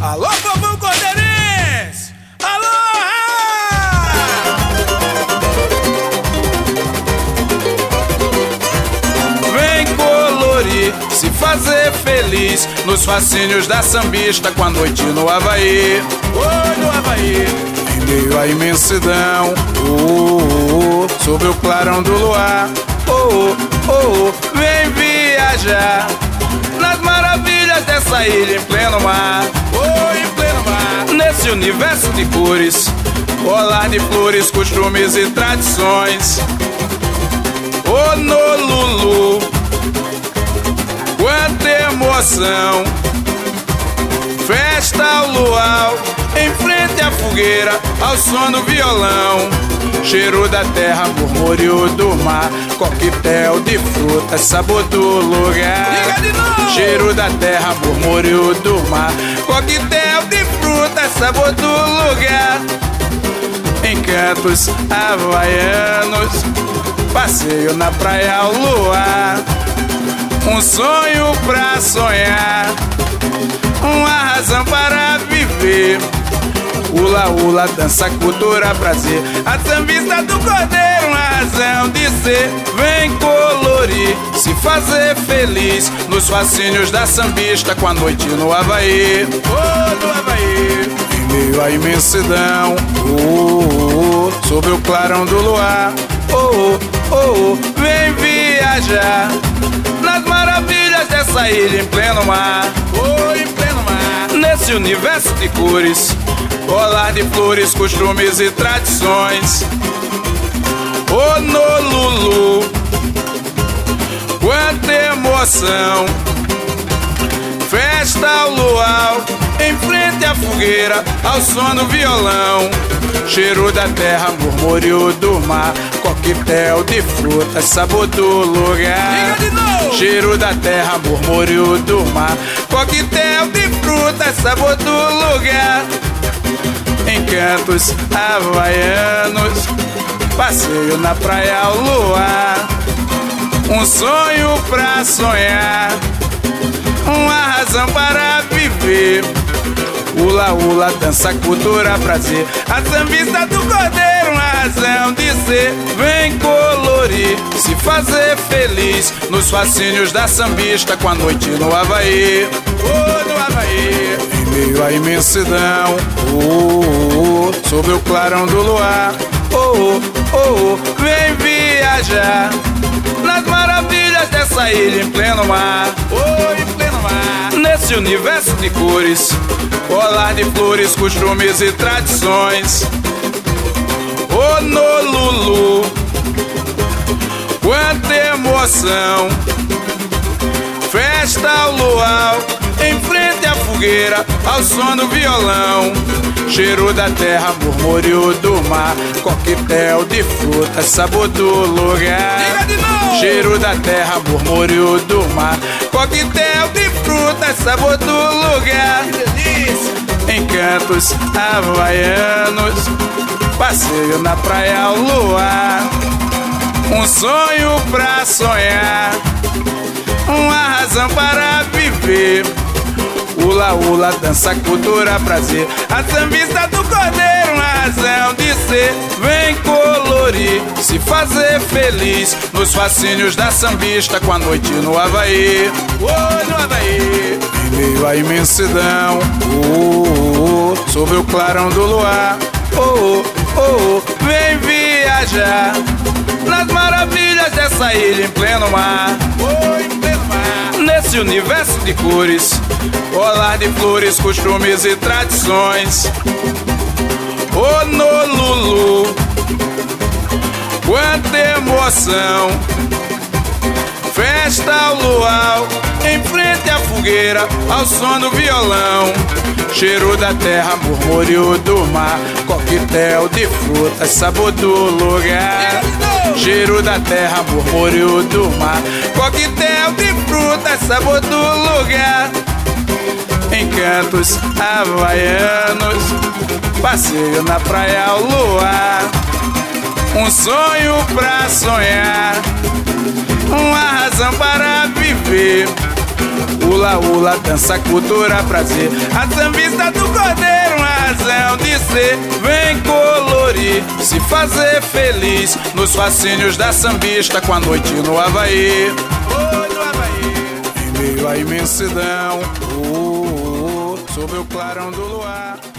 Alô, povo cordeirense! Aloha! Vem colorir, se fazer feliz nos fascínios da sambista com a noite no Havaí. Oi, no Havaí. Em meio à imensidão, sob o clarão do luar, vem viajar nas maravilhas dessa ilha em pleno mar. Em pleno mar. Nesse universo de cores, colar de flores, costumes e tradições. Honolulu, quanta emoção! Festa ao luau, em frente à fogueira, ao som do violão. Cheiro da terra, murmúrio do mar, coquetel de frutas, sabor do lugar. Cheiro da terra, murmúrio do mar, coquetel de frutas, sabor do lugar. Encantos havaianos, passeio na praia ao luar. Um sonho pra sonhar, uma razão para viver. Ula, ula, dança, cultura, prazer. A sambista do cordeiro, uma razão de ser. Vem colorir, se fazer feliz nos fascínios da sambista com a noite no Havaí. No Havaí. Em meio à imensidão, sob o clarão do luar, vem viajar nas maravilhas dessa ilha em pleno mar. Em pleno mar. Nesse universo de cores, colar de flores, costumes e tradições. Honolulu, quanta emoção! Festa ao luau, em frente à fogueira, ao som do violão. Cheiro da terra, murmúrio do mar, coquetel de frutas, sabor do lugar. Cheiro da terra, murmúrio do mar, coquetel de frutas, sabor do lugar. Encantos havaianos, passeio na praia ao luar. Um sonho pra sonhar, uma razão para viver. Ula, ula, dança, cultura, prazer. A sambista do cordeiro, uma razão de ser. Vem colorir, se fazer feliz nos fascínios da sambista com a noite no Havaí. No Havaí. Em meio à imensidão, sob o clarão do luar, vem viajar nas maravilhas dessa ilha em pleno mar. Em pleno mar. Nesse universo de cores, colar de flores, costumes e tradições. Honolulu, quanta emoção! Festa ao luau, em frente à fogueira, ao som do violão. Cheiro da terra, murmúrio do mar, coquetel de frutas, sabor do lugar. Cheiro da terra, murmúrio do mar, coquetel de frutas, sabor do lugar. Encantos havaianos, passeio na praia ao luar. Um sonho pra sonhar, uma razão para viver. Ula, ula, dança, cultura, prazer. A sambista do cordeiro, uma razão de ser. Vem colorir, se fazer feliz nos fascínios da sambista com a noite no Havaí. No Havaí. Em meio à imensidão, sob o clarão do luar, vem viajar nas maravilhas dessa ilha em pleno mar. Em pleno mar. Nesse universo de cores, colar de flores, costumes e tradições. Honolulu, quanta emoção! Festa ao luau, em frente à fogueira, ao som do violão. Cheiro da terra, murmúrio do mar, coquetel de frutas, sabor do lugar. Cheiro da terra, murmúrio do mar, coquetel de frutas, sabor do lugar. Encantos havaianos, passeio na praia ao luar. Um sonho pra sonhar, uma razão para viver. Ula, ula, dança, cultura, prazer. A sambista do Cordeiro, uma razão de ser. Vem colorir, se fazer feliz nos fascínios da sambista com a noite no Havaí. Oi, no Havaí. Em meio à imensidão, sob o clarão do luar.